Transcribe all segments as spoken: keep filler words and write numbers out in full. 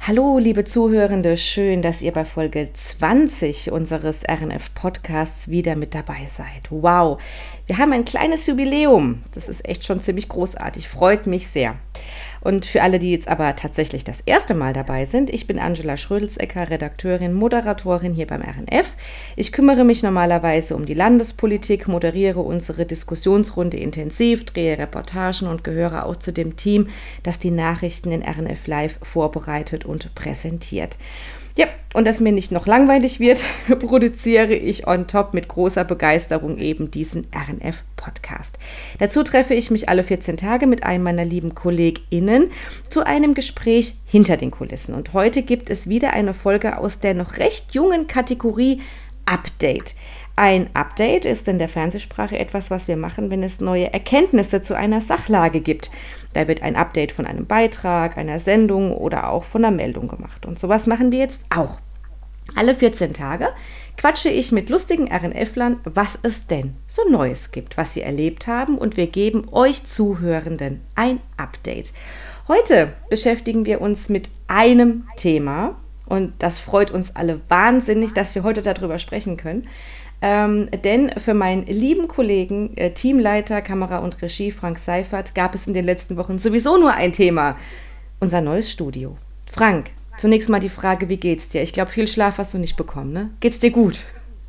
Hallo, liebe Zuhörende, schön, dass ihr bei Folge zwanzig unseres R N F-Podcasts wieder mit dabei seid. Wow, wir haben ein kleines Jubiläum. Das ist echt schon ziemlich großartig, freut mich sehr. Und für alle, die jetzt aber tatsächlich das erste Mal dabei sind, ich bin Angela Schrödelsecker, Redakteurin, Moderatorin hier beim R N F. Ich kümmere mich normalerweise um die Landespolitik, moderiere unsere Diskussionsrunde intensiv, drehe Reportagen und gehöre auch zu dem Team, das die Nachrichten in R N F Live vorbereitet und präsentiert. Ja, und dass mir nicht noch langweilig wird, produziere ich on top mit großer Begeisterung eben diesen R N F-Podcast. Dazu treffe ich mich alle vierzehn Tage mit einem meiner lieben KollegInnen zu einem Gespräch hinter den Kulissen. Und heute gibt es wieder eine Folge aus der noch recht jungen Kategorie Update. Ein Update ist in der Fernsehsprache etwas, was wir machen, wenn es neue Erkenntnisse zu einer Sachlage gibt. Da wird ein Update von einem Beitrag, einer Sendung oder auch von einer Meldung gemacht. Und sowas machen wir jetzt auch. Alle vierzehn Tage quatsche ich mit lustigen R N F-Lern, was es denn so Neues gibt, was sie erlebt haben, und wir geben euch Zuhörenden ein Update. Heute beschäftigen wir uns mit einem Thema und das freut uns alle wahnsinnig, dass wir heute darüber sprechen können. Ähm, denn für meinen lieben Kollegen, äh, Teamleiter, Kamera und Regie Frank Seifert, gab es in den letzten Wochen sowieso nur ein Thema: unser neues Studio. Frank, zunächst mal die Frage, wie geht's dir? Ich glaube, viel Schlaf hast du nicht bekommen, ne? Geht's dir gut?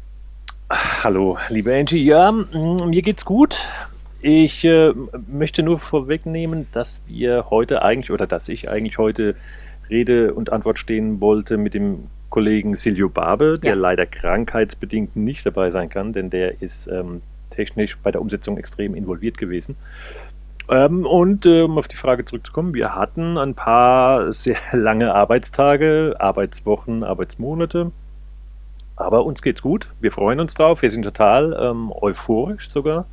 Hallo, liebe Angie. Ja, mir geht's gut. Ich äh, möchte nur vorwegnehmen, dass wir heute eigentlich, oder dass ich eigentlich heute Rede und Antwort stehen wollte mit dem Kollegen Silvio Barbe, der ja leider krankheitsbedingt nicht dabei sein kann, denn der ist ähm, technisch bei der Umsetzung extrem involviert gewesen. Ähm, und äh, um auf die Frage zurückzukommen, wir hatten ein paar sehr lange Arbeitstage, Arbeitswochen, Arbeitsmonate, aber uns geht's gut, wir freuen uns drauf, wir sind total ähm, euphorisch sogar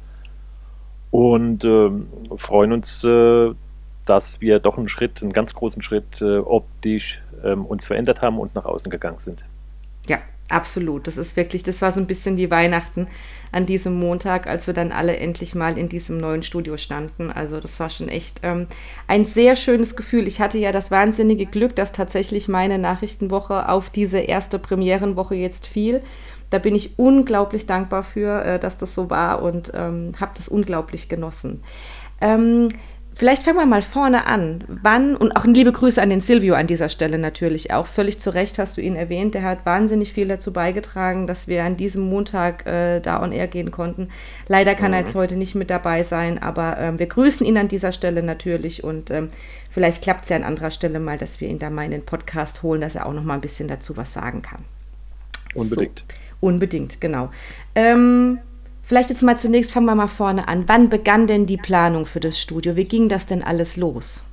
und ähm, freuen uns, äh, dass wir doch einen Schritt, einen ganz großen Schritt äh, optisch ähm, uns verändert haben und nach außen gegangen sind. Ja, absolut. Das ist wirklich, das war so ein bisschen wie Weihnachten an diesem Montag, als wir dann alle endlich mal in diesem neuen Studio standen. Also das war schon echt ähm, ein sehr schönes Gefühl. Ich hatte ja das wahnsinnige Glück, dass tatsächlich meine Nachrichtenwoche auf diese erste Premierenwoche jetzt fiel. Da bin ich unglaublich dankbar für, äh, dass das so war, und ähm, habe das unglaublich genossen. Ähm, Vielleicht fangen wir mal vorne an. Wann, und auch liebe Grüße an den Silvio an dieser Stelle natürlich auch. Völlig zu Recht hast du ihn erwähnt. Der hat wahnsinnig viel dazu beigetragen, dass wir an diesem Montag äh, da on air gehen konnten. Leider kann mhm. er jetzt heute nicht mit dabei sein, aber ähm, wir grüßen ihn an dieser Stelle natürlich, und ähm, vielleicht klappt es ja an anderer Stelle mal, dass wir ihn da mal in den Podcast holen, dass er auch noch mal ein bisschen dazu was sagen kann. Unbedingt. So, unbedingt, genau. Ähm, Vielleicht jetzt mal zunächst, fangen wir mal vorne an. Wann begann denn die Planung für das Studio? Wie ging das denn alles los?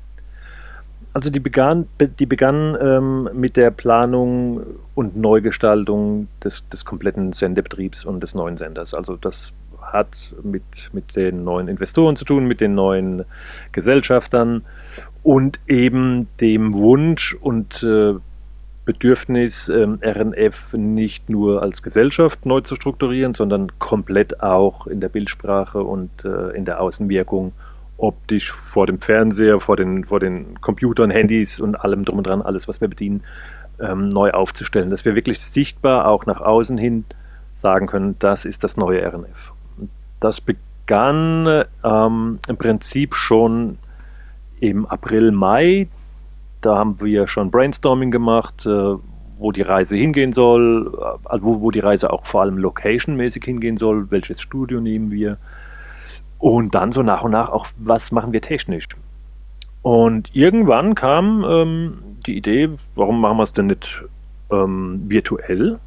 Also die begann, die begann ähm, mit der Planung und Neugestaltung des, des kompletten Sendebetriebs und des neuen Senders. Also das hat mit, mit den neuen Investoren zu tun, mit den neuen Gesellschaftern und eben dem Wunsch und äh, Bedürfnis, ähm, R N F nicht nur als Gesellschaft neu zu strukturieren, sondern komplett auch in der Bildsprache und äh, in der Außenwirkung, optisch vor dem Fernseher, vor den, vor den Computern, Handys und allem drum und dran, alles, was wir bedienen, ähm, neu aufzustellen. Dass wir wirklich sichtbar auch nach außen hin sagen können, das ist das neue R N F. Und das begann ähm, im Prinzip schon im April, Mai. Da haben wir schon Brainstorming gemacht, äh, wo die Reise hingehen soll, äh, wo, wo die Reise auch vor allem locationmäßig hingehen soll, welches Studio nehmen wir, und dann so nach und nach auch, was machen wir technisch. Und irgendwann kam ähm, die Idee, warum machen wir es denn nicht ähm, virtuell?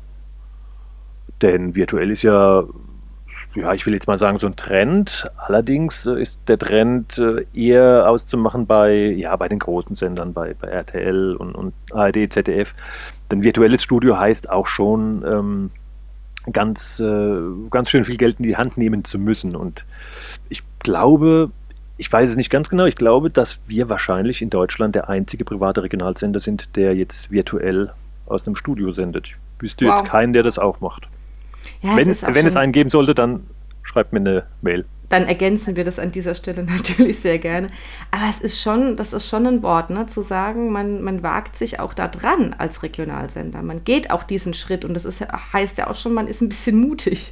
Denn virtuell ist ja, ja, ich will jetzt mal sagen, so ein Trend. Allerdings äh, ist der Trend äh, eher auszumachen bei, ja, bei den großen Sendern, bei, bei R T L und, und A R D, Z D F. Denn virtuelles Studio heißt auch schon, ähm, ganz, äh, ganz schön viel Geld in die Hand nehmen zu müssen. Und ich glaube, ich weiß es nicht ganz genau, ich glaube, dass wir wahrscheinlich in Deutschland der einzige private Regionalsender sind, der jetzt virtuell aus dem Studio sendet. Ich wüsste wow. jetzt keinen, der das auch macht. Ja, wenn es, wenn es einen geben sollte, dann schreibt mir eine Mail. dann ergänzen wir das an dieser Stelle natürlich sehr gerne. Aber es ist schon, das ist schon ein Wort, ne? Zu sagen, man, man wagt sich auch da dran als Regionalsender. Man geht auch diesen Schritt und das ist, heißt ja auch schon, man ist ein bisschen mutig.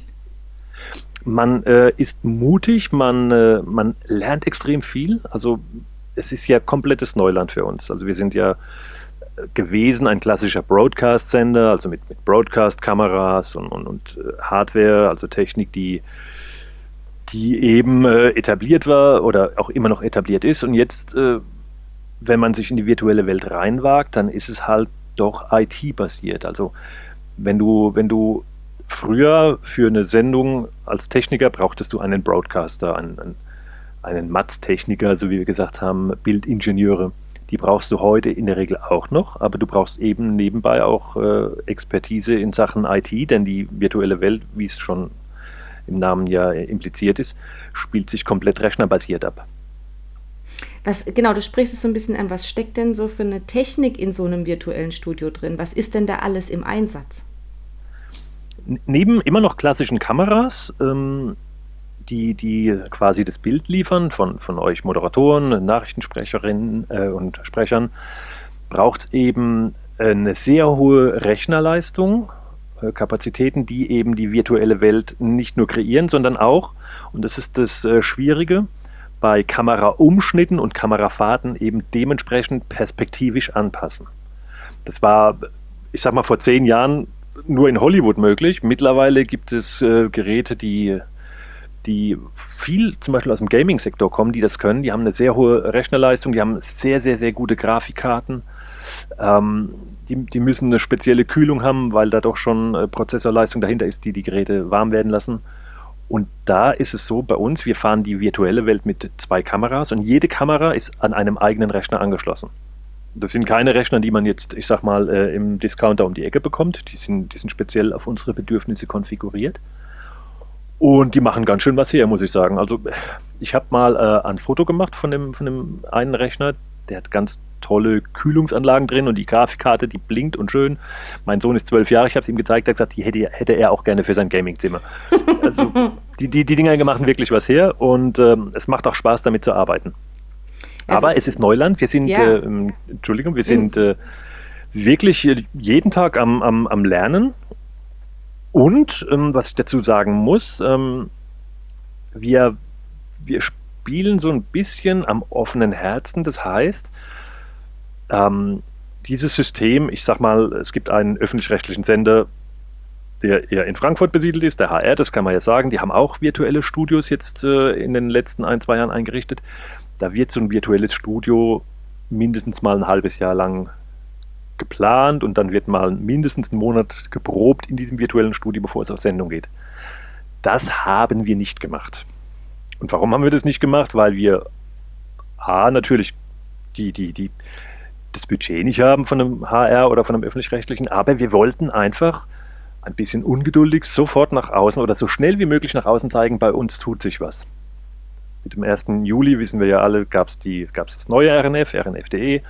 Man äh, ist mutig, man, äh, man lernt extrem viel. Also es ist ja komplettes Neuland für uns. Also wir sind ja gewesen ein klassischer Broadcast-Sender, also mit, mit Broadcast-Kameras und, und, und Hardware, also Technik, die die eben äh, etabliert war oder auch immer noch etabliert ist. Und jetzt, äh, wenn man sich in die virtuelle Welt reinwagt, dann ist es halt doch I T-basiert. Also wenn du, wenn du früher für eine Sendung als Techniker brauchtest du einen Broadcaster, einen, einen, einen M A T-Techniker, so wie wir gesagt haben, Bildingenieure. Die brauchst du heute in der Regel auch noch, aber du brauchst eben nebenbei auch äh, Expertise in Sachen I T, denn die virtuelle Welt, wie es schon im Namen ja impliziert ist, spielt sich komplett rechnerbasiert ab. Was, genau, du sprichst es so ein bisschen an, was steckt denn so für eine Technik in so einem virtuellen Studio drin? Was ist denn da alles im Einsatz? Neben immer noch klassischen Kameras, ähm, die, die quasi das Bild liefern von, von euch Moderatoren, Nachrichtensprecherinnen äh, und Sprechern, braucht es eben eine sehr hohe Rechnerleistung, Kapazitäten, die eben die virtuelle Welt nicht nur kreieren, sondern auch, und das ist das äh, Schwierige, bei Kameraumschnitten und Kamerafahrten eben dementsprechend perspektivisch anpassen. Das war, ich sag mal, vor zehn Jahren nur in Hollywood möglich. Mittlerweile gibt es äh, Geräte, die, die viel zum Beispiel aus dem Gaming-Sektor kommen, die das können. Die haben eine sehr hohe Rechnerleistung, die haben sehr, sehr, sehr gute Grafikkarten. Ähm, die, die müssen eine spezielle Kühlung haben, weil da doch schon äh, Prozessorleistung dahinter ist, die die Geräte warm werden lassen. Und da ist es so bei uns, wir fahren die virtuelle Welt mit zwei Kameras und jede Kamera ist an einem eigenen Rechner angeschlossen. Das sind keine Rechner, die man jetzt, ich sag mal, äh, im Discounter um die Ecke bekommt. Die sind, die sind speziell auf unsere Bedürfnisse konfiguriert. Und die machen ganz schön was her, muss ich sagen. Also ich habe mal äh, ein Foto gemacht von dem, von dem einen Rechner. Der hat ganz tolle Kühlungsanlagen drin und die Grafikkarte, die blinkt und schön. Mein Sohn ist zwölf Jahre, ich habe es ihm gezeigt, er hat gesagt, die hätte, hätte er auch gerne für sein Gamingzimmer. Also die, die, die Dinger machen wirklich was her und ähm, es macht auch Spaß, damit zu arbeiten. Es Aber ist, es ist Neuland, wir sind, ja. äh, Entschuldigung, wir sind äh, wirklich jeden Tag am, am, am Lernen und, ähm, was ich dazu sagen muss, ähm, wir, wir spielen so ein bisschen am offenen Herzen. Das heißt, ähm, dieses System, ich sag mal, es gibt einen öffentlich-rechtlichen Sender, der eher in Frankfurt besiedelt ist, der H R, das kann man ja sagen, die haben auch virtuelle Studios jetzt äh, in den letzten ein, zwei Jahren eingerichtet. Da wird so ein virtuelles Studio mindestens mal ein halbes Jahr lang geplant und dann wird mal mindestens einen Monat geprobt in diesem virtuellen Studio, bevor es auf Sendung geht. Das haben wir nicht gemacht. Und warum haben wir das nicht gemacht? Weil wir A, natürlich die, die, die, das Budget nicht haben von einem H R oder von einem öffentlich-rechtlichen, aber wir wollten einfach ein bisschen ungeduldig sofort nach außen oder so schnell wie möglich nach außen zeigen, bei uns tut sich was. Mit dem ersten Juli, wissen wir ja alle, gab es das neue R N F, R N F punkt de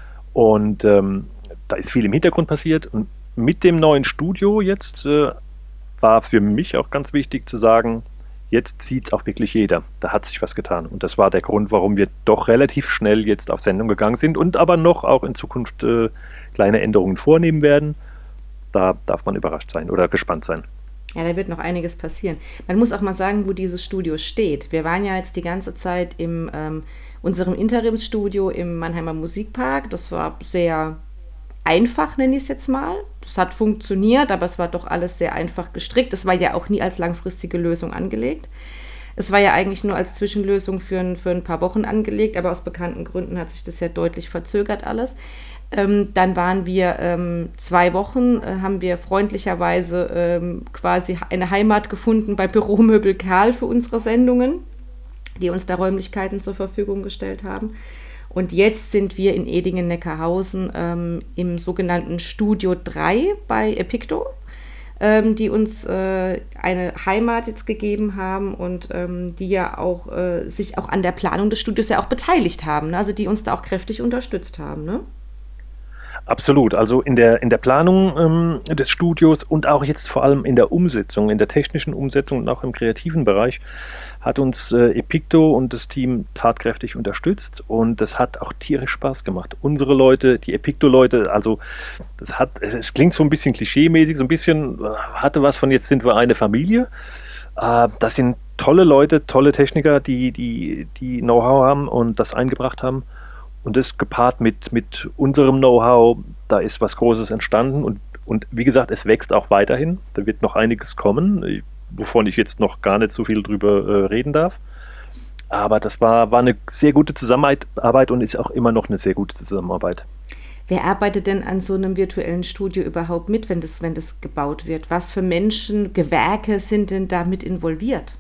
und ähm, da ist viel im Hintergrund passiert und mit dem neuen Studio jetzt äh, war für mich auch ganz wichtig zu sagen, jetzt sieht es auch wirklich jeder. Da hat sich was getan. Und das war der Grund, warum wir doch relativ schnell jetzt auf Sendung gegangen sind und aber noch auch in Zukunft äh, kleine Änderungen vornehmen werden. Da darf man überrascht sein oder gespannt sein. Ja, da wird noch einiges passieren. Man muss auch mal sagen, wo dieses Studio steht. Wir waren ja jetzt die ganze Zeit in ähm, unserem Interimsstudio im Mannheimer Musikpark. Das war sehr einfach, nenne ich es jetzt mal. Das hat funktioniert, aber es war doch alles sehr einfach gestrickt. Es war ja auch nie als langfristige Lösung angelegt. Es war ja eigentlich nur als Zwischenlösung für ein, für ein paar Wochen angelegt, aber aus bekannten Gründen hat sich das ja deutlich verzögert alles. Ähm, dann waren wir ähm, zwei Wochen, äh, haben wir freundlicherweise ähm, quasi eine Heimat gefunden bei Büromöbel Karl für unsere Sendungen, die uns da Räumlichkeiten zur Verfügung gestellt haben. Und jetzt sind wir in Edingen-Neckarhausen ähm, im sogenannten Studio drei bei Epicto, ähm, die uns äh, eine Heimat jetzt gegeben haben und ähm, die ja auch äh, sich auch an der Planung des Studios ja auch beteiligt haben, ne? Also die uns da auch kräftig unterstützt haben, ne? Absolut. Also in der, in der Planung ähm, des Studios und auch jetzt vor allem in der Umsetzung, in der technischen Umsetzung und auch im kreativen Bereich hat uns äh, Epicto und das Team tatkräftig unterstützt und das hat auch tierisch Spaß gemacht. Unsere Leute, die Epicto-Leute, also das hat, es, es klingt so ein bisschen klischee-mäßig, so ein bisschen äh, hatte was von jetzt sind wir eine Familie. Äh, das sind tolle Leute, tolle Techniker, die, die, die Know-how haben und das eingebracht haben. Und das gepaart mit, mit unserem Know-how, da ist was Großes entstanden. Und, und wie gesagt, es wächst auch weiterhin. Da wird noch einiges kommen, wovon ich jetzt noch gar nicht so viel drüber äh, reden darf. Aber das war, war eine sehr gute Zusammenarbeit und ist auch immer noch eine sehr gute Zusammenarbeit. Wer arbeitet denn an so einem virtuellen Studio überhaupt mit, wenn das, wenn das gebaut wird? Was für Menschen, Gewerke sind denn da mit involviert?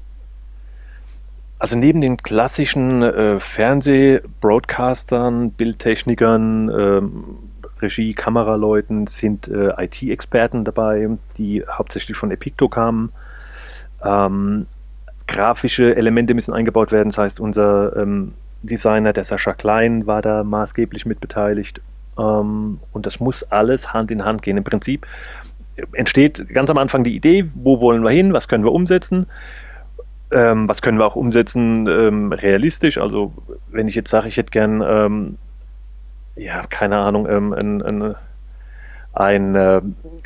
Also neben den klassischen äh, Fernseh-Broadcastern, Bildtechnikern, ähm, Regie-, Kameraleuten sind äh, I T-Experten dabei, die hauptsächlich von Epicto kamen. Ähm, grafische Elemente müssen eingebaut werden, das heißt unser ähm, Designer, der Sascha Klein, war da maßgeblich mit beteiligt. Ähm, und das muss alles Hand in Hand gehen. Im Prinzip entsteht ganz am Anfang die Idee, wo wollen wir hin, was können wir umsetzen. Ähm, was können wir auch umsetzen, ähm, realistisch? Also, wenn ich jetzt sage, ich hätte gern, ähm, ja, keine Ahnung, ähm, ein, ein, ein, äh,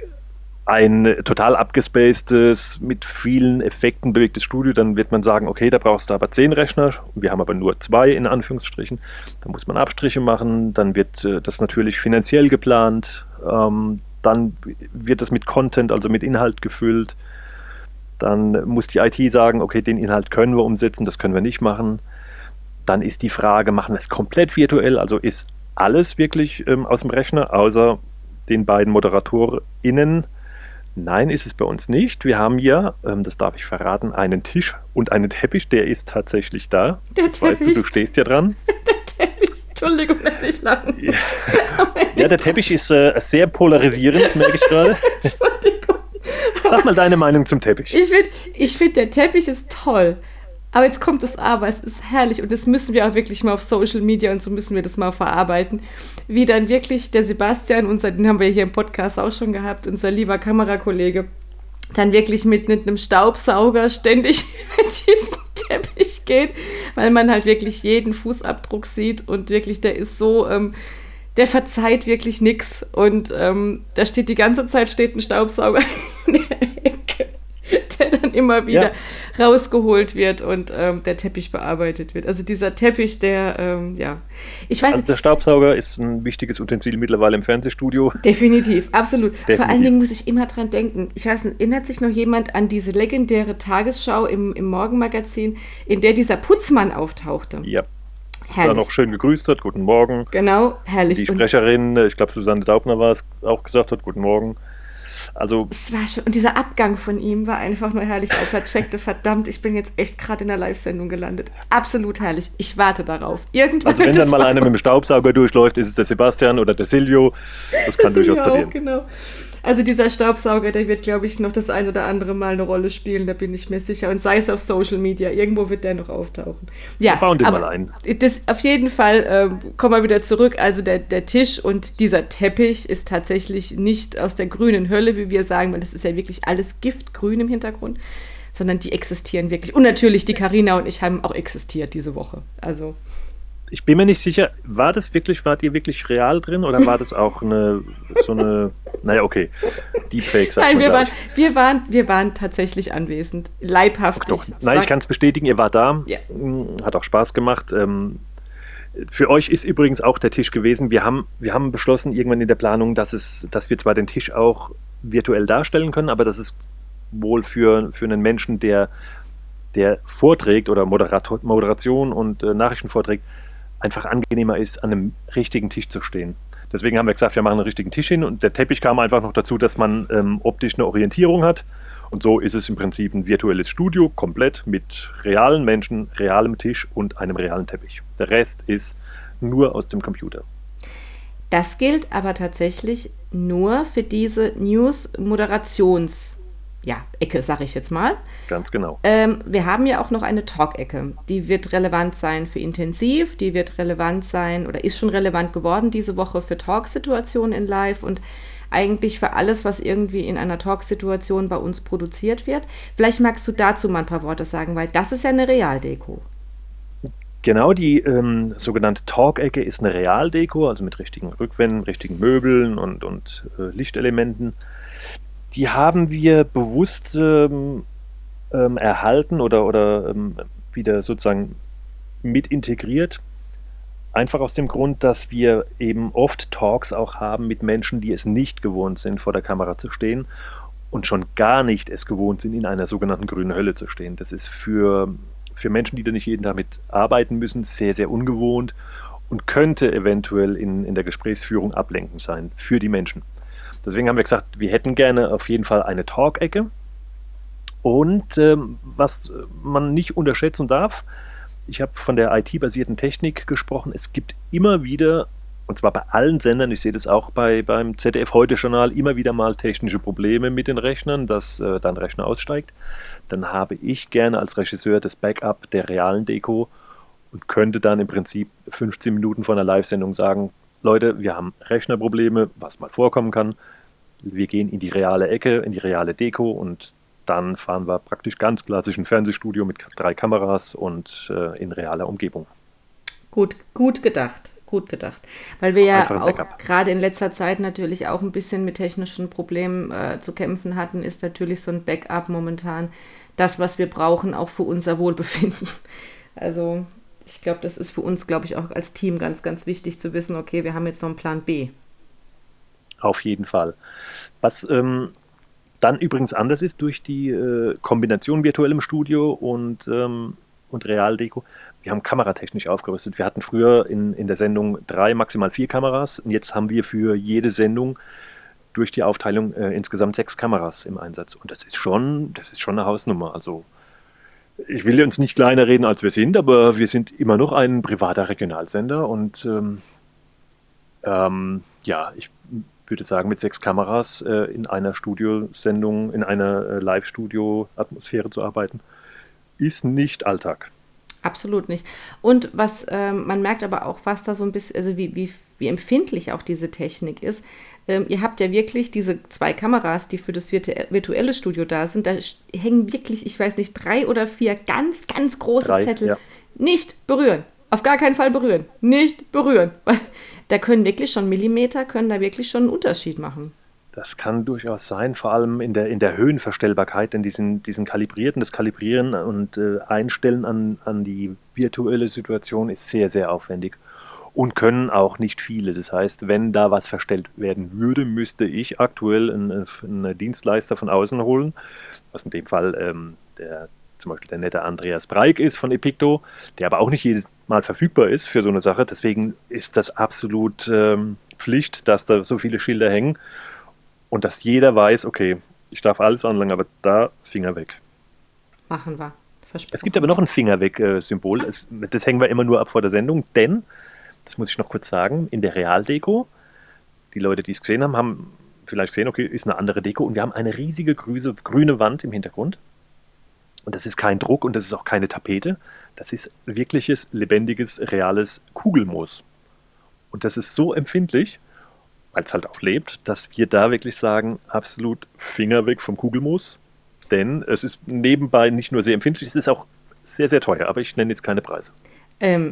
ein total abgespacedes, mit vielen Effekten bewegtes Studio, dann wird man sagen, okay, da brauchst du aber zehn Rechner, wir haben aber nur zwei in Anführungsstrichen, da muss man Abstriche machen, dann wird äh, das natürlich finanziell geplant, ähm, dann wird das mit Content, also mit Inhalt gefüllt. Dann muss die I T sagen, okay, den Inhalt können wir umsetzen, das können wir nicht machen. Dann ist die Frage, machen wir es komplett virtuell, also ist alles wirklich ähm, aus dem Rechner, außer den beiden ModeratorInnen? Nein, ist es bei uns nicht. Wir haben ja, ähm, das darf ich verraten, einen Tisch und einen Teppich, der ist tatsächlich da. Der das Teppich. Weißt du, du stehst ja dran. Der Teppich, Entschuldigung, dass ich lache. Ja, ja der Teppich ist äh, sehr polarisierend, merke ich gerade. Entschuldigung. Sag mal deine Meinung zum Teppich. Ich finde, ich find, der Teppich ist toll. Aber jetzt kommt das Aber, es ist herrlich und das müssen wir auch wirklich mal auf Social Media und so müssen wir das mal verarbeiten. Wie dann wirklich der Sebastian, unser, den haben wir hier im Podcast auch schon gehabt, unser lieber Kamerakollege, dann wirklich mit, mit einem Staubsauger ständig über diesen Teppich geht, weil man halt wirklich jeden Fußabdruck sieht und wirklich, der ist so... Ähm, der verzeiht wirklich nichts und ähm, da steht die ganze Zeit steht ein Staubsauger in der Ecke, der dann immer wieder ja. rausgeholt wird und ähm, der Teppich bearbeitet wird. Also dieser Teppich, der, ähm, ja, ich weiß Also der Staubsauger ist ein wichtiges Utensil mittlerweile im Fernsehstudio. Definitiv, absolut. Definitiv. Vor allen Dingen muss ich immer dran denken. Ich weiß nicht, erinnert sich noch jemand an diese legendäre Tagesschau im, im Morgenmagazin, in der dieser Putzmann auftauchte? Ja. Herrlich. Da noch schön gegrüßt hat, guten Morgen. Genau, herrlich. Die Sprecherin, ich glaube Susanne Daubner war es, auch gesagt hat, guten Morgen. Also es war schon, und dieser Abgang von ihm war einfach nur herrlich, als er checkte, verdammt, ich bin jetzt echt gerade in der Live-Sendung gelandet. Absolut herrlich. Ich warte darauf. Irgendwann also wenn wird dann mal mal einer mit dem Staubsauger durchläuft, ist es der Sebastian oder der Silvio. Das kann durchaus passieren. Auch, genau. Also dieser Staubsauger, der wird, glaube ich, noch das ein oder andere Mal eine Rolle spielen, da bin ich mir sicher. Und sei es auf Social Media, irgendwo wird der noch auftauchen. Ja, wir bauen den aber mal ein. Das, auf jeden Fall ähm, kommen wir wieder zurück. Also der, der Tisch und dieser Teppich ist tatsächlich nicht aus der grünen Hölle, wie wir sagen, weil das ist ja wirklich alles giftgrün im Hintergrund, sondern die existieren wirklich. Und natürlich die Carina und ich haben auch existiert diese Woche. Also... Ich bin mir nicht sicher, war das wirklich, wart ihr wirklich real drin oder war das auch eine, so eine, naja, okay, Deepfake, sagt Nein, man, wir waren, ich. wir, waren, wir waren tatsächlich anwesend, leibhaftig. Doch, nein, ich kann es bestätigen, ihr wart da, ja. Hat auch Spaß gemacht. Ähm, für euch ist übrigens auch der Tisch gewesen. Wir haben, wir haben beschlossen irgendwann in der Planung, dass, es, dass wir zwar den Tisch auch virtuell darstellen können, aber dass es wohl für, für einen Menschen, der, der vorträgt oder Moderator, Moderation und äh, Nachrichten vorträgt, einfach angenehmer ist, an einem richtigen Tisch zu stehen. Deswegen haben wir gesagt, wir machen einen richtigen Tisch hin und der Teppich kam einfach noch dazu, dass man ähm, optisch eine Orientierung hat und so ist es im Prinzip ein virtuelles Studio, komplett mit realen Menschen, realem Tisch und einem realen Teppich. Der Rest ist nur aus dem Computer. Das gilt aber tatsächlich nur für diese News-Moderations- ja, Ecke, sage ich jetzt mal. Ganz genau. Ähm, wir haben ja auch noch eine Talk-Ecke. Die wird relevant sein für Intensiv, die wird relevant sein oder ist schon relevant geworden diese Woche für Talk-Situationen in Live und eigentlich für alles, was irgendwie in einer Talk-Situation bei uns produziert wird. Vielleicht magst du dazu mal ein paar Worte sagen, weil das ist ja eine Realdeko. Genau, die ähm, sogenannte Talk-Ecke ist eine Realdeko, also mit richtigen Rückwänden, richtigen Möbeln und, und äh, Lichtelementen. Die haben wir bewusst ähm, ähm, erhalten oder, oder ähm, wieder sozusagen mit integriert. Einfach aus dem Grund, dass wir eben oft Talks auch haben mit Menschen, die es nicht gewohnt sind, vor der Kamera zu stehen und schon gar nicht es gewohnt sind, in einer sogenannten grünen Hölle zu stehen. Das ist für, für Menschen, die da nicht jeden Tag mit arbeiten müssen, sehr, sehr ungewohnt und könnte eventuell in, in der Gesprächsführung ablenkend sein für die Menschen. Deswegen haben wir gesagt, wir hätten gerne auf jeden Fall eine Talk-Ecke. Und ähm, was man nicht unterschätzen darf, ich habe von der I T-basierten Technik gesprochen, es gibt immer wieder, und zwar bei allen Sendern, ich sehe das auch bei, beim Z D F-Heute-Journal, immer wieder mal technische Probleme mit den Rechnern, dass äh, dann Rechner aussteigt. Dann habe ich gerne als Regisseur das Backup der realen Deko und könnte dann im Prinzip fünfzehn Minuten vor einer Live-Sendung sagen, Leute, wir haben Rechnerprobleme, was mal vorkommen kann. Wir gehen in die reale Ecke, in die reale Deko und dann fahren wir praktisch ganz klassisch ein Fernsehstudio mit drei Kameras und äh, in realer Umgebung. Gut, gut gedacht, gut gedacht. Weil wir ja auch gerade in letzter Zeit natürlich auch ein bisschen mit technischen Problemen äh, zu kämpfen hatten, ist natürlich so ein Backup momentan das, was wir brauchen, auch für unser Wohlbefinden. Also ich glaube, das ist für uns, glaube ich, auch als Team ganz, ganz wichtig zu wissen, okay, wir haben jetzt noch einen Plan B. Auf jeden Fall. Was ähm, dann übrigens anders ist durch die äh, Kombination virtuellem Studio und, ähm, und Realdeko, wir haben kameratechnisch aufgerüstet. Wir hatten früher in, in der Sendung drei, maximal vier Kameras und jetzt haben wir für jede Sendung durch die Aufteilung äh, insgesamt sechs Kameras im Einsatz. Und das ist schon, das ist schon eine Hausnummer. Also ich will uns nicht kleiner reden, als wir sind, aber wir sind immer noch ein privater Regionalsender und ähm, ähm, ja, ich würde sagen, mit sechs Kameras äh, in einer Studiosendung, in einer äh, Live-Studio-Atmosphäre zu arbeiten, ist nicht Alltag. Absolut nicht. Und was ähm, man merkt aber auch, was da so ein bisschen, also wie, wie, wie empfindlich auch diese Technik ist. Ähm, ihr habt ja wirklich diese zwei Kameras, die für das virtu- virtuelle Studio da sind. Da hängen wirklich, ich weiß nicht, drei oder vier ganz, ganz große Drei, Zettel. Ja. Nicht berühren. Auf gar keinen Fall berühren. Nicht berühren. Weil da können wirklich schon Millimeter, können da wirklich schon einen Unterschied machen. Das kann durchaus sein, vor allem in der, in der Höhenverstellbarkeit, denn diesen, diesen Kalibrierten, das Kalibrieren und äh, Einstellen an, an die virtuelle Situation ist sehr, sehr aufwendig und können auch nicht viele. Das heißt, wenn da was verstellt werden würde, müsste ich aktuell einen, einen Dienstleister von außen holen, was in dem Fall ähm, der zum Beispiel der nette Andreas Breik ist von Epicto, der aber auch nicht jedes Mal verfügbar ist für so eine Sache. Deswegen ist das absolut ähm, Pflicht, dass da so viele Schilder hängen und dass jeder weiß, okay, ich darf alles anlangen, aber da Finger weg. Machen wir. Versprochen. Es gibt aber noch ein Finger weg-Symbol. Äh, das hängen wir immer nur ab vor der Sendung, denn, das muss ich noch kurz sagen, in der Realdeko, die Leute, die es gesehen haben, haben vielleicht gesehen, okay, ist eine andere Deko und wir haben eine riesige grüse, grüne Wand im Hintergrund. Und das ist kein Druck und das ist auch keine Tapete. Das ist wirkliches, lebendiges, reales Kugelmoos. Und das ist so empfindlich, weil es halt auch lebt, dass wir da wirklich sagen, absolut Finger weg vom Kugelmoos. Denn es ist nebenbei nicht nur sehr empfindlich, es ist auch sehr, sehr teuer. Aber ich nenne jetzt keine Preise. Ähm,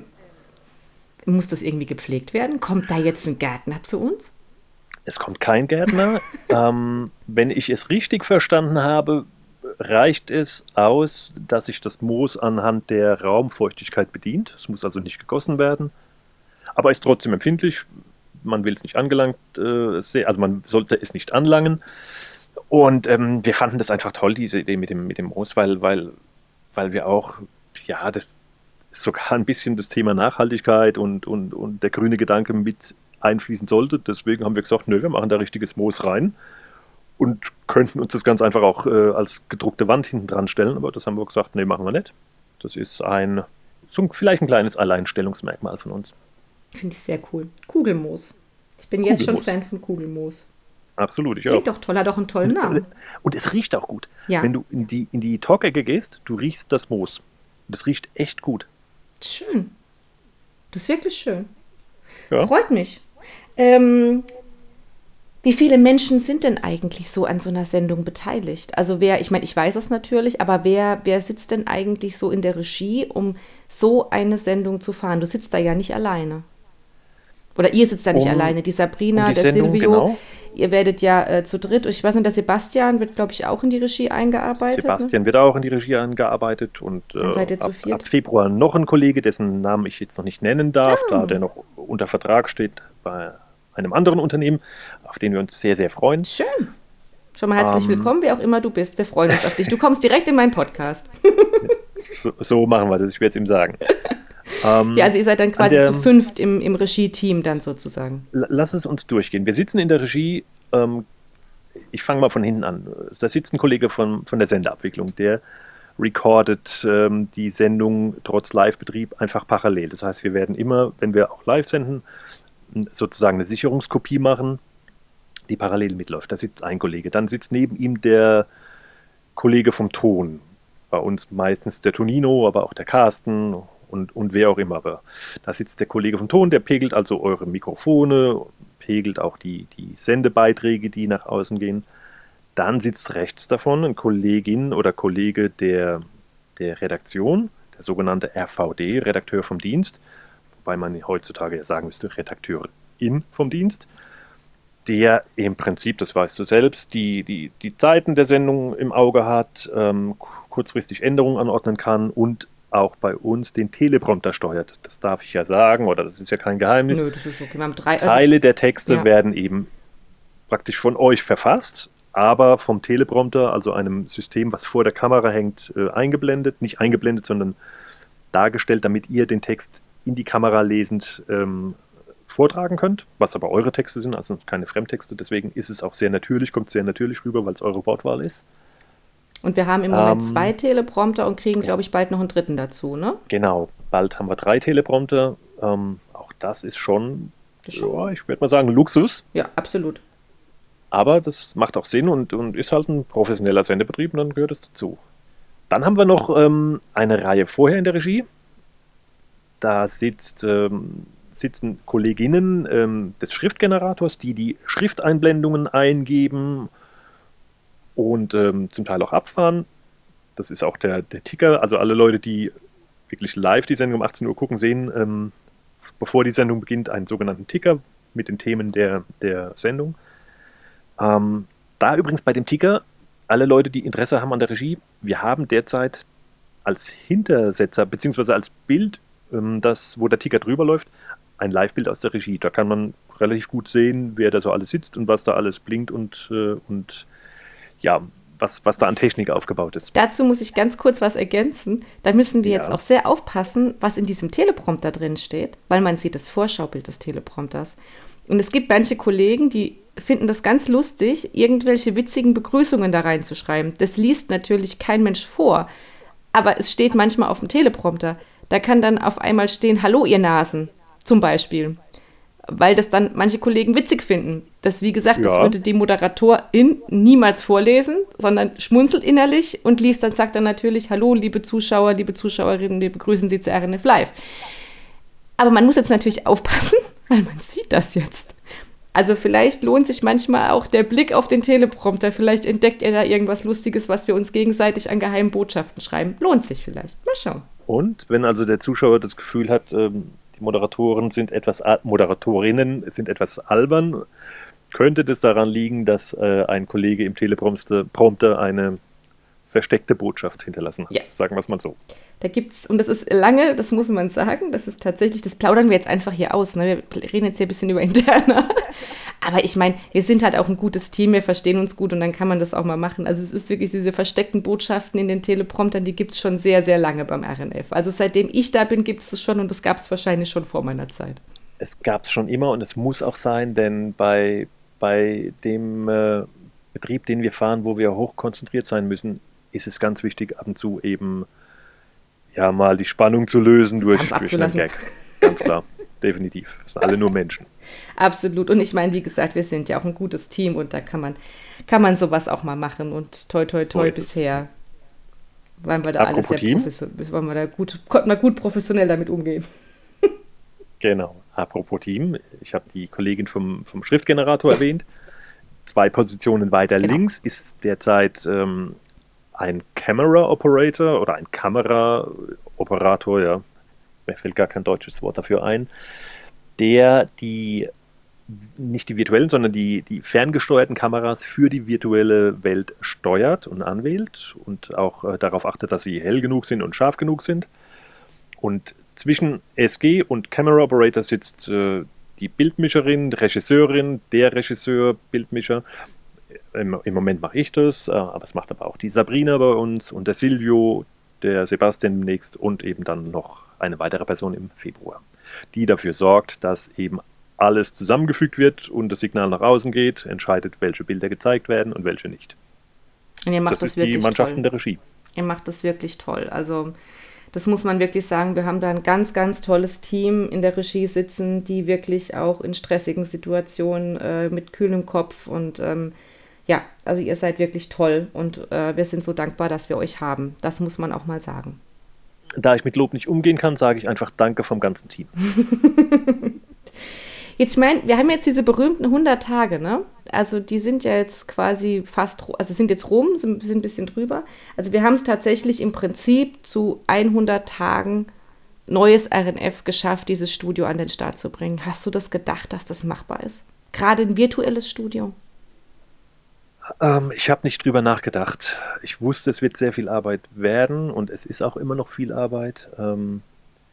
muss das irgendwie gepflegt werden? Kommt da jetzt ein Gärtner zu uns? Es kommt kein Gärtner. ähm, wenn ich es richtig verstanden habe, reicht es aus, dass sich das Moos anhand der Raumfeuchtigkeit bedient. Es muss also nicht gegossen werden, aber ist trotzdem empfindlich. Man will es nicht angelangt, äh, sehen, also man sollte es nicht anlangen. Und ähm, wir fanden das einfach toll, diese Idee mit dem, mit dem Moos, weil, weil, weil wir auch, ja, das sogar ein bisschen das Thema Nachhaltigkeit und, und, und der grüne Gedanke mit einfließen sollte. Deswegen haben wir gesagt, nö, wir machen da richtiges Moos rein. Und könnten uns das ganz einfach auch äh, als gedruckte Wand hinten dran stellen, aber das haben wir gesagt, nee, machen wir nicht. Das ist ein, so vielleicht ein kleines Alleinstellungsmerkmal von uns. Finde ich sehr cool. Kugelmoos. Ich bin Kugelmoos. Jetzt schon Fan von Kugelmoos. Absolut, ich Klingt auch. doch toll, hat auch einen tollen Namen. Und es riecht auch gut. Ja. Wenn du in die, in die Talkecke gehst, du riechst das Moos. Das riecht echt gut. Schön. Das ist wirklich schön. Ja. Freut mich. Ähm, wie viele Menschen sind denn eigentlich so an so einer Sendung beteiligt? Also wer, ich meine, ich weiß es natürlich, aber wer, wer sitzt denn eigentlich so in der Regie, um so eine Sendung zu fahren? Du sitzt da ja nicht alleine. Oder ihr sitzt da nicht Um, alleine. Die um Sabrina, die der Sendung, Silvio, genau. ihr werdet ja äh, zu dritt. Ich weiß nicht, der Sebastian wird, glaube ich, auch in die Regie eingearbeitet. Ne? Sebastian wird auch in die Regie eingearbeitet und äh, Dann seid ihr zu ab, viert. ab Februar noch ein Kollege, dessen Namen ich jetzt noch nicht nennen darf, da Ah. der noch unter Vertrag steht bei einem anderen Unternehmen, auf den wir uns sehr, sehr freuen. Schön. Schon mal herzlich Ähm, willkommen, wer auch immer du bist. Wir freuen uns auf dich. Du kommst direkt in meinen Podcast. So, so machen wir das, ich werde es ihm sagen. Ähm, Ja, also ihr seid dann an quasi der- zu fünft im, im Regie-Team dann sozusagen. L- Lass es uns durchgehen. Wir sitzen in der Regie, ähm, ich fange mal von hinten an. Da sitzt ein Kollege von, von der Sendeabwicklung, der recordet ähm, die Sendung trotz Live-Betrieb einfach parallel. Das heißt, wir werden immer, wenn wir auch live senden, n- sozusagen eine Sicherungskopie machen, die parallel mitläuft. Da sitzt ein Kollege. Dann sitzt neben ihm der Kollege vom Ton. Bei uns meistens der Tonino, aber auch der Carsten und, und wer auch immer. Aber da sitzt der Kollege vom Ton, der pegelt also eure Mikrofone, pegelt auch die, die Sendebeiträge, die nach außen gehen. Dann sitzt rechts davon eine Kollegin oder Kollege der, der Redaktion, der sogenannte R V D, Redakteur vom Dienst, wobei man heutzutage ja sagen müsste, Redakteurin vom Dienst, der im Prinzip, das weißt du selbst, die, die, die Zeiten der Sendung im Auge hat, ähm, kurzfristig Änderungen anordnen kann und auch bei uns den Teleprompter steuert. Das darf ich ja sagen, oder das ist ja kein Geheimnis. Nö, das ist okay. Wir haben drei. Teile Also, der Texte ja. werden eben praktisch von euch verfasst, aber vom Teleprompter, also einem System, was vor der Kamera hängt, äh, eingeblendet. Nicht eingeblendet, sondern dargestellt, damit ihr den Text in die Kamera lesend ähm, vortragen könnt, was aber eure Texte sind, also keine Fremdtexte. Deswegen ist es auch sehr natürlich, kommt sehr natürlich rüber, weil es eure Wortwahl ist. und wir haben im Moment Ähm, zwei Teleprompter und kriegen, glaube ich, bald noch einen dritten dazu, ne? Genau, bald haben wir drei Teleprompter. Ähm, auch das ist schon, Das ist schon- ja, ich würde mal sagen, Luxus. Ja, absolut. Aber das macht auch Sinn und, und ist halt ein professioneller Sendebetrieb und dann gehört es dazu. Dann haben wir noch ähm, eine Reihe vorher in der Regie. Da sitzt, ähm, sitzen Kolleginnen ähm, des Schriftgenerators, die die Schrifteinblendungen eingeben und ähm, zum Teil auch abfahren. Das ist auch der, der Ticker. Also alle Leute, die wirklich live die Sendung um achtzehn Uhr gucken, sehen, ähm, bevor die Sendung beginnt, einen sogenannten Ticker mit den Themen der, der Sendung. Ähm, da übrigens bei dem Ticker, alle Leute, die Interesse haben an der Regie, wir haben derzeit als Hintersetzer, beziehungsweise als Bild, ähm, das, wo der Ticker drüber läuft, ein Live-Bild aus der Regie. Da kann man relativ gut sehen, wer da so alles sitzt und was da alles blinkt und, äh, und ja, was, was da an Technik aufgebaut ist. Dazu muss ich ganz kurz was ergänzen. Da müssen wir Ja. jetzt auch sehr aufpassen, was in diesem Teleprompter drin steht, weil man sieht das Vorschaubild des Teleprompters. Und es gibt manche Kollegen, die finden das ganz lustig, irgendwelche witzigen Begrüßungen da reinzuschreiben. Das liest natürlich kein Mensch vor, aber es steht manchmal auf dem Teleprompter. Da kann dann auf einmal stehen, hallo ihr Nasen, zum Beispiel. Weil das dann manche Kollegen witzig finden. Das, wie gesagt, das Ja. würde die Moderatorin niemals vorlesen, sondern schmunzelt innerlich und liest dann, sagt dann natürlich, hallo liebe Zuschauer, liebe Zuschauerinnen, wir begrüßen Sie zu R N F Live. Aber man muss jetzt natürlich aufpassen, weil man sieht das jetzt. Also vielleicht lohnt sich manchmal auch der Blick auf den Teleprompter. Vielleicht entdeckt ihr da irgendwas Lustiges, was wir uns gegenseitig an geheimen Botschaften schreiben. Lohnt sich vielleicht. Mal schauen. Und wenn also der Zuschauer das Gefühl hat, ähm, die Moderatoren sind etwas, al- Moderatorinnen sind etwas albern, könnte das daran liegen, dass äh, ein Kollege im Teleprompter Prompter eine versteckte Botschaft hinterlassen hat. Ja. Sagen wir es mal so. Da gibt's, und das ist lange, das muss man sagen, das ist tatsächlich, das plaudern wir jetzt einfach hier aus, ne? Wir reden jetzt hier ein bisschen über Interna. Aber ich meine, wir sind halt auch ein gutes Team, wir verstehen uns gut und dann kann man das auch mal machen. Also es ist wirklich diese versteckten Botschaften in den Telepromptern, die gibt es schon sehr, sehr lange beim R N F. Also seitdem ich da bin, gibt es es schon und das gab es wahrscheinlich schon vor meiner Zeit. Es gab es schon immer und es muss auch sein, denn bei, bei dem äh, Betrieb, den wir fahren, wo wir hochkonzentriert sein müssen, ist es ganz wichtig, ab und zu eben ja mal die Spannung zu lösen durch, Dampf durch einen abzulassen. Gag. Ganz klar. definitiv. Es sind alle nur Menschen. Absolut. Und ich meine, wie gesagt, wir sind ja auch ein gutes Team und da kann man, kann man sowas auch mal machen. Und toi, toi, toi, so bisher waren wir da Apropos alles sehr professionell, waren wir da gut, konnten wir gut professionell damit umgehen. Genau. Apropos Team, ich habe die Kollegin vom, vom Schriftgenerator ja. erwähnt. Zwei Positionen weiter genau. links ist derzeit ähm, ein Camera Operator oder ein Kameraoperator, ja, mir fällt gar kein deutsches Wort dafür ein, der die, nicht die virtuellen, sondern die, die ferngesteuerten Kameras für die virtuelle Welt steuert und anwählt und auch äh, darauf achtet, dass sie hell genug sind und scharf genug sind. Und zwischen S G und Camera Operator sitzt äh, die Bildmischerin, die Regisseurin, der Regisseur, Bildmischer. Im, im Moment mache ich das, äh, aber es macht aber auch die Sabrina bei uns und der Silvio, der Sebastian demnächst und eben dann noch eine weitere Person im Februar, die dafür sorgt, dass eben alles zusammengefügt wird und das Signal nach außen geht, entscheidet, welche Bilder gezeigt werden und welche nicht. Und ihr macht das das ist die Mannschaften toll. der Regie. Ihr macht das wirklich toll. Also das muss man wirklich sagen, wir haben da ein ganz, ganz tolles Team in der Regie sitzen, die wirklich auch in stressigen Situationen äh, mit kühlem Kopf und ähm, ja, also ihr seid wirklich toll und äh, wir sind so dankbar, dass wir euch haben. Das muss man auch mal sagen. Da ich mit Lob nicht umgehen kann, sage ich einfach Danke vom ganzen Team. Jetzt, ich meine, wir haben jetzt diese berühmten hundert Tage, ne? Also die sind ja jetzt quasi fast, also sind jetzt rum, sind, sind ein bisschen drüber. Also wir haben es tatsächlich im Prinzip zu hundert Tagen neues R N F geschafft, dieses Studio an den Start zu bringen. Hast du das gedacht, dass das machbar ist? Gerade ein virtuelles Studio? Ähm, ich habe nicht drüber nachgedacht. Ich wusste, es wird sehr viel Arbeit werden und es ist auch immer noch viel Arbeit. Ähm,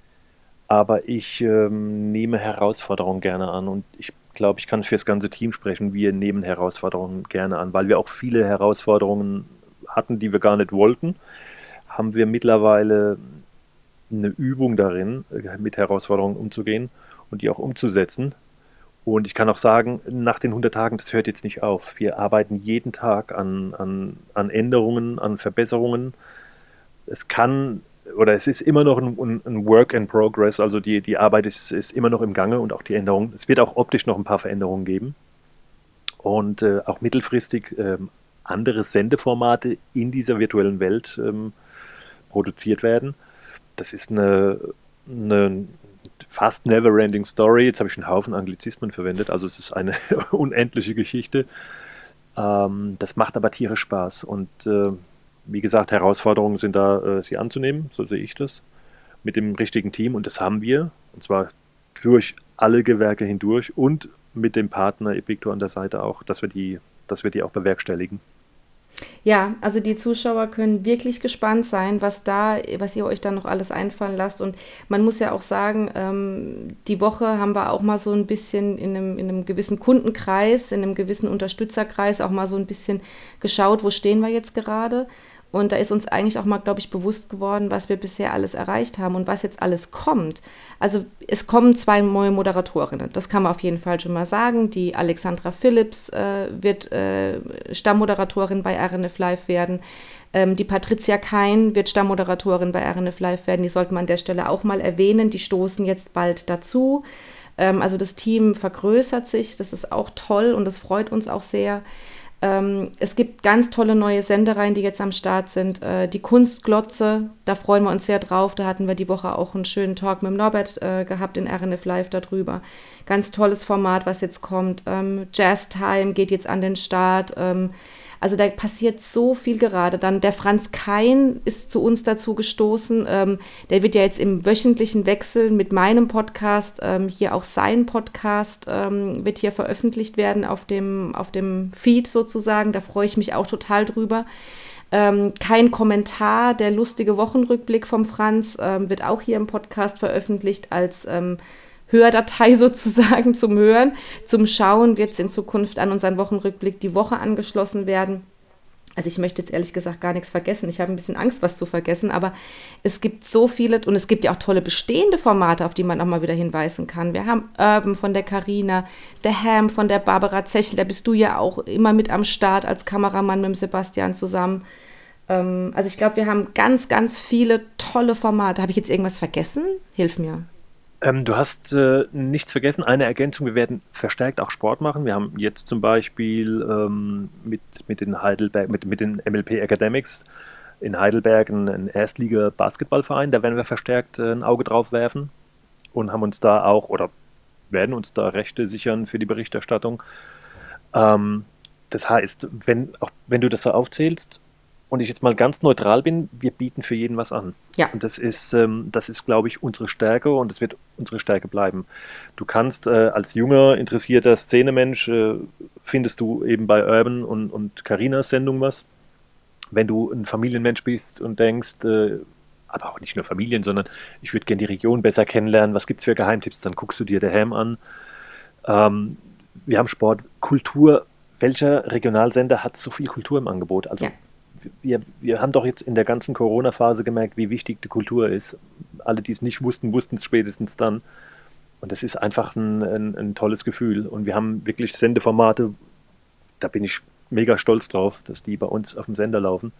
aber ich ähm, nehme Herausforderungen gerne an und ich glaube, ich kann für das ganze Team sprechen. Wir nehmen Herausforderungen gerne an, weil wir auch viele Herausforderungen hatten, die wir gar nicht wollten. Haben wir mittlerweile eine Übung darin, mit Herausforderungen umzugehen und die auch umzusetzen. Und ich kann auch sagen, nach den hundert Tagen, das hört jetzt nicht auf. Wir arbeiten jeden Tag an, an, an Änderungen, an Verbesserungen. Es kann, oder es ist immer noch ein, ein Work in Progress, also die, die Arbeit ist, ist immer noch im Gange und auch die Änderungen. Es wird auch optisch noch ein paar Veränderungen geben. Und äh, auch mittelfristig äh, andere Sendeformate in dieser virtuellen Welt ähm, produziert werden. Das ist eine, eine fast never-ending Story. Jetzt habe ich einen Haufen Anglizismen verwendet, also es ist eine unendliche Geschichte. Ähm, das macht aber tierisch Spaß und äh, wie gesagt, Herausforderungen sind da, äh, sie anzunehmen, so sehe ich das, mit dem richtigen Team und das haben wir, und zwar durch alle Gewerke hindurch und mit dem Partner Epictor an der Seite auch, dass wir die, dass wir die auch bewerkstelligen. Ja, also die Zuschauer können wirklich gespannt sein, was da, was ihr euch dann noch alles einfallen lasst. Und man muss ja auch sagen, ähm, die Woche haben wir auch mal so ein bisschen in einem, in einem gewissen Kundenkreis, in einem gewissen Unterstützerkreis auch mal so ein bisschen geschaut, wo stehen wir jetzt gerade. Und da ist uns eigentlich auch mal, glaube ich, bewusst geworden, was wir bisher alles erreicht haben und was jetzt alles kommt. Also es kommen zwei neue Moderatorinnen, das kann man auf jeden Fall schon mal sagen. Die Alexandra Phillips äh, wird äh, Stammmoderatorin bei R N F Live werden. Ähm, die Patricia Kein wird Stammmoderatorin bei R N F Live werden. Die sollte man an der Stelle auch mal erwähnen. Die stoßen jetzt bald dazu. Ähm, also das Team vergrößert sich, das ist auch toll und das freut uns auch sehr. Ähm, es gibt ganz tolle neue Sendereien, die jetzt am Start sind. Äh, die Kunstglotze, da freuen wir uns sehr drauf. Da hatten wir die Woche auch einen schönen Talk mit dem Norbert äh, gehabt in R N F Live darüber. Ganz tolles Format, was jetzt kommt. Ähm, Jazz Time geht jetzt an den Start. Ähm, also da passiert so viel gerade. Dann der Franz Kein ist zu uns dazu gestoßen. Ähm, der wird ja jetzt im wöchentlichen Wechsel mit meinem Podcast, ähm, hier auch sein Podcast, ähm, wird hier veröffentlicht werden auf dem, auf dem Feed sozusagen. Da freue ich mich auch total drüber. Ähm, kein Kommentar, der lustige Wochenrückblick vom Franz ähm, wird auch hier im Podcast veröffentlicht als ähm, Hördatei sozusagen zum Hören. Zum Schauen wird es in Zukunft an unseren Wochenrückblick die Woche angeschlossen werden. Also ich möchte jetzt ehrlich gesagt gar nichts vergessen. Ich habe ein bisschen Angst, was zu vergessen, aber es gibt so viele und es gibt ja auch tolle bestehende Formate, auf die man auch mal wieder hinweisen kann. Wir haben Urban von der Carina, The Ham von der Barbara Zechel, da bist du ja auch immer mit am Start als Kameramann mit dem Sebastian zusammen. Ähm, also ich glaube, wir haben ganz, ganz viele tolle Formate. Habe ich jetzt irgendwas vergessen? Hilf mir. Ähm, du hast äh, nichts vergessen, eine Ergänzung, wir werden verstärkt auch Sport machen. Wir haben jetzt zum Beispiel ähm, mit, mit den Heidelberg, mit, mit den M L P Academics in Heidelberg einen, einen Erstliga-Basketballverein, da werden wir verstärkt äh, ein Auge drauf werfen und haben uns da auch oder werden uns da Rechte sichern für die Berichterstattung. Ähm, das heißt, wenn, auch wenn du das so aufzählst und ich jetzt mal ganz neutral bin, wir bieten für jeden was an. Ja. Und das ist, ähm, das ist, glaube ich, unsere Stärke und es wird unsere Stärke bleiben. Du kannst äh, als junger, interessierter Szenemensch, äh, findest du eben bei Urban und, und Carinas Sendung was. Wenn du ein Familienmensch bist und denkst, äh, aber auch nicht nur Familien, sondern ich würde gerne die Region besser kennenlernen, was gibt es für Geheimtipps, dann guckst du dir der Ham an. Ähm, wir haben Sport, Kultur. Welcher Regionalsender hat so viel Kultur im Angebot? Also Ja. wir, wir haben doch jetzt in der ganzen Corona-Phase gemerkt, wie wichtig die Kultur ist. Alle, die es nicht wussten, wussten es spätestens dann. Und das ist einfach ein, ein, ein tolles Gefühl. Und wir haben wirklich Sendeformate, da bin ich mega stolz drauf, dass die bei uns auf dem Sender laufen.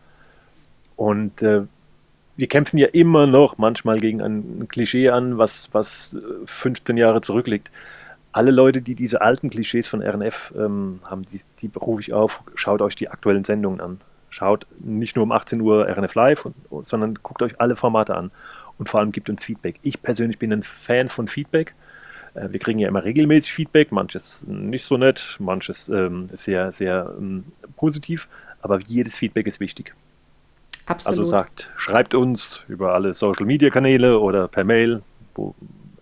Und äh, wir kämpfen ja immer noch manchmal gegen ein Klischee an, was, was fünfzehn Jahre zurückliegt. Alle Leute, die diese alten Klischees von R N F ähm, haben, die, die rufe ich auf, schaut euch die aktuellen Sendungen an. Schaut nicht nur um achtzehn Uhr R N F Live, und, sondern guckt euch alle Formate an. Und vor allem gibt uns Feedback. Ich persönlich bin ein Fan von Feedback. Äh, wir kriegen ja immer regelmäßig Feedback, manches nicht so nett, manches ähm, sehr, sehr ähm, positiv. Aber jedes Feedback ist wichtig. Absolut. Also sagt, schreibt uns über alle Social-Media-Kanäle oder per Mail wo,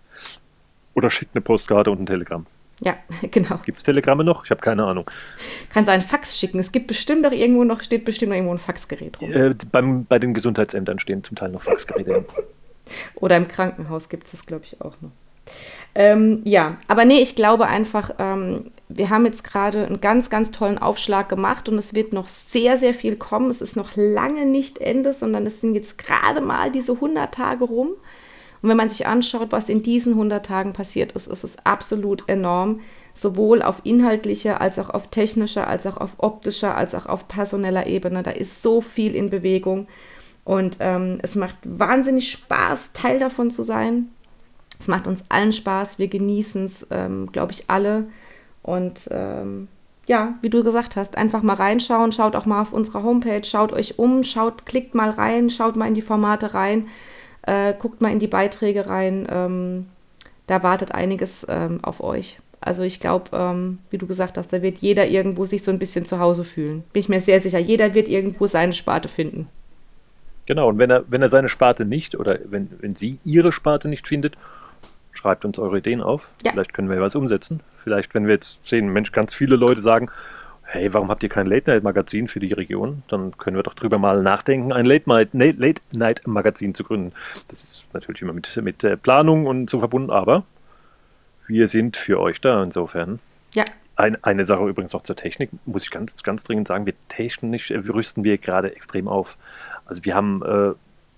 oder schickt eine Postkarte und ein Telegramm. Ja, genau. Gibt es Telegramme noch? Ich habe keine Ahnung. Kannst du einen Fax schicken. Es gibt bestimmt auch irgendwo noch, steht bestimmt noch irgendwo ein Faxgerät rum. Äh, beim, bei den Gesundheitsämtern stehen zum Teil noch Faxgeräte. Oder im Krankenhaus gibt es das, glaube ich, auch noch. Ähm, ja, aber nee, ich glaube einfach, ähm, wir haben jetzt gerade einen ganz, ganz tollen Aufschlag gemacht und es wird noch sehr, sehr viel kommen. Es ist noch lange nicht Ende, sondern es sind jetzt gerade mal diese hundert Tage rum. Und wenn man sich anschaut, was in diesen hundert Tagen passiert ist, ist es absolut enorm, sowohl auf inhaltlicher, als auch auf technischer, als auch auf optischer, als auch auf personeller Ebene. Da ist so viel in Bewegung und ähm, es macht wahnsinnig Spaß, Teil davon zu sein. Es macht uns allen Spaß, wir genießen es, ähm, glaube ich, alle. Und ähm, ja, wie du gesagt hast, einfach mal reinschauen, schaut auch mal auf unserer Homepage, schaut euch um, schaut, klickt mal rein, schaut mal in die Formate rein, äh, guckt mal in die Beiträge rein. Ähm, da wartet einiges ähm, auf euch. Also ich glaube, ähm, wie du gesagt hast, da wird jeder irgendwo sich so ein bisschen zu Hause fühlen. Bin ich mir sehr sicher, jeder wird irgendwo seine Sparte finden. Genau, und wenn er, wenn er seine Sparte nicht oder wenn, wenn sie ihre Sparte nicht findet, schreibt uns eure Ideen auf. Ja. Vielleicht können wir was umsetzen. Vielleicht, wenn wir jetzt sehen, Mensch, ganz viele Leute sagen, hey, warum habt ihr kein Late-Night-Magazin für die Region? Dann können wir doch drüber mal nachdenken, ein Late-Night-Magazin zu gründen. Das ist natürlich immer mit, mit Planung und so verbunden, aber wir sind für euch da insofern. Ja. Ein, eine Sache übrigens noch zur Technik, muss ich ganz, ganz dringend sagen, wir technisch rüsten wir gerade extrem auf. Also wir haben äh,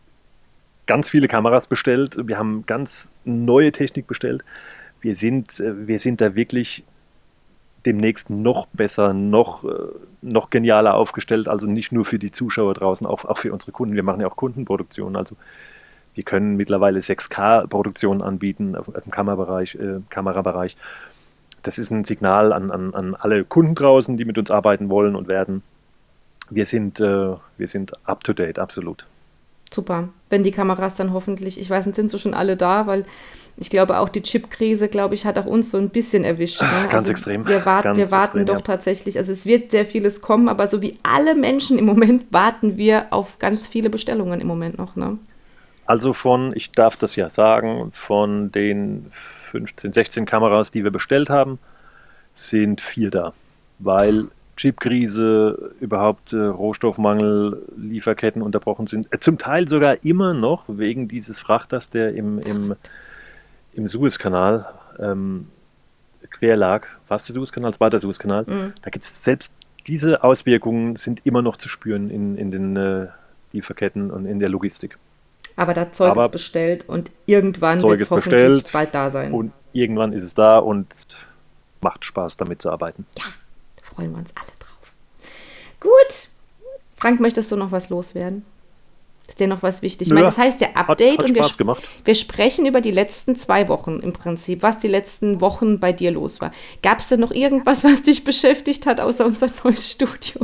ganz viele Kameras bestellt, wir haben ganz neue Technik bestellt. Wir sind, äh, wir sind da wirklich demnächst noch besser, noch, äh, noch genialer aufgestellt, also nicht nur für die Zuschauer draußen, auch, auch für unsere Kunden. Wir machen ja auch Kundenproduktionen, also wir können mittlerweile sechs K-Produktionen anbieten auf, auf dem Kamerabereich, äh, Kamerabereich. Das ist ein Signal an, an, an alle Kunden draußen, die mit uns arbeiten wollen und werden. Wir sind, äh, wir sind up to date, absolut. Super. Wenn die Kameras dann hoffentlich, ich weiß nicht, sind sie schon alle da, weil ich glaube auch die Chip-Krise, glaube ich, hat auch uns so ein bisschen erwischt. Ne? Ganz also extrem. Wir warten, Ganz wir warten extrem, doch ja. tatsächlich, also es wird sehr vieles kommen, aber so wie alle Menschen im Moment warten wir auf ganz viele Bestellungen im Moment noch. Ne? Also von, ich darf das ja sagen, von den fünfzehn, sechzehn Kameras, die wir bestellt haben, sind vier da, weil Chipkrise, überhaupt äh, Rohstoffmangel, Lieferketten unterbrochen sind. Äh, zum Teil sogar immer noch wegen dieses Frachters, der im, im, im Suezkanal ähm, quer lag. War es der Suezkanal? Es war der Suezkanal. Mhm. Da gibt es selbst diese Auswirkungen sind immer noch zu spüren in, in den äh, Lieferketten und in der Logistik. Aber das Zeug Aber ist bestellt und irgendwann Zeug wird es ist hoffentlich bestellt bald da sein. Und irgendwann ist es da und macht Spaß, damit zu arbeiten. Ja, da freuen wir uns alle drauf. Gut. Frank, möchtest du noch was loswerden? Ist dir noch was wichtig? Ich Ja, meine, das heißt ja Update hat, hat und wir, Spaß gemacht. wir sprechen über die letzten zwei Wochen im Prinzip, was die letzten Wochen bei dir los war. Gab es denn noch irgendwas, was dich beschäftigt hat, außer unser neues Studio?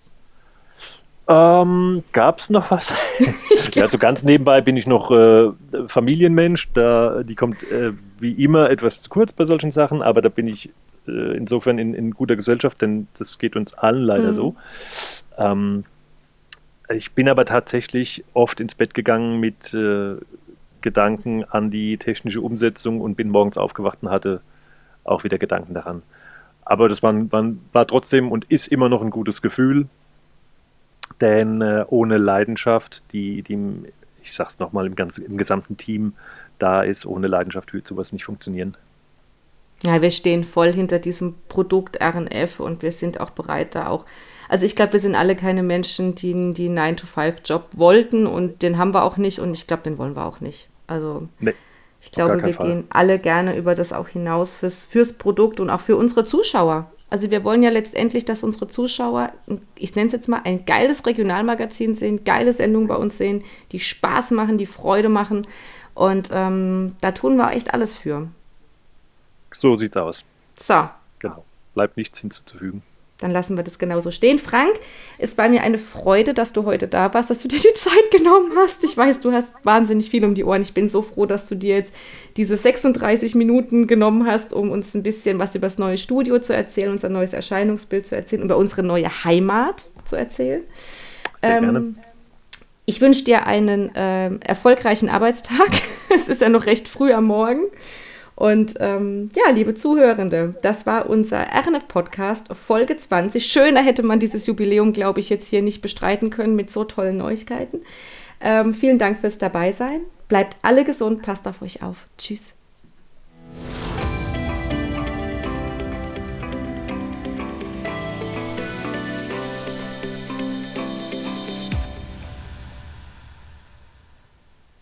Ähm, Gab es noch was? Ja, so ganz nebenbei bin ich noch äh, Familienmensch. Da, die kommt äh, wie immer etwas zu kurz bei solchen Sachen, aber da bin ich äh, insofern in, in guter Gesellschaft, denn das geht uns allen leider Mhm. so. Ähm, ich bin aber tatsächlich oft ins Bett gegangen mit äh, Gedanken an die technische Umsetzung und bin morgens aufgewacht und hatte auch wieder Gedanken daran. Aber das war, war, war trotzdem und ist immer noch ein gutes Gefühl. Denn äh, ohne Leidenschaft, die, die ich sag's nochmal, im, ganzen, im gesamten Team da ist, ohne Leidenschaft wird sowas nicht funktionieren. Ja, wir stehen voll hinter diesem Produkt R N F und wir sind auch bereit, da auch. Also ich glaube, wir sind alle keine Menschen, die, die einen nine to five Job wollten und den haben wir auch nicht und ich glaube, den wollen wir auch nicht. Also Nee, ich gar glaube, keinen wir Fall. gehen alle gerne über das auch hinaus fürs, fürs Produkt und auch für unsere Zuschauer. Also wir wollen ja letztendlich, dass unsere Zuschauer, ich nenne es jetzt mal, ein geiles Regionalmagazin sehen, geile Sendungen bei uns sehen, die Spaß machen, die Freude machen und ähm, da tun wir echt alles für. So sieht's aus. So, Genau. Bleibt nichts hinzuzufügen. dann lassen wir das genauso stehen. Frank, es war mir eine Freude, dass du heute da warst, dass du dir die Zeit genommen hast. Ich weiß, du hast wahnsinnig viel um die Ohren. Ich bin so froh, dass du dir jetzt diese sechsunddreißig Minuten genommen hast, um uns ein bisschen was über das neue Studio zu erzählen, unser neues Erscheinungsbild zu erzählen, über unsere neue Heimat zu erzählen. Sehr Ähm, gerne. Ich wünsche dir einen ähm, erfolgreichen Arbeitstag. Es ist ja noch recht früh am Morgen. Und ähm, ja, liebe Zuhörende, das war unser R N F-Podcast, Folge zwanzig. Schöner hätte man dieses Jubiläum, glaube ich, jetzt hier nicht bestreiten können mit so tollen Neuigkeiten. Ähm, vielen Dank fürs Dabeisein. Bleibt alle gesund, passt auf euch auf. Tschüss.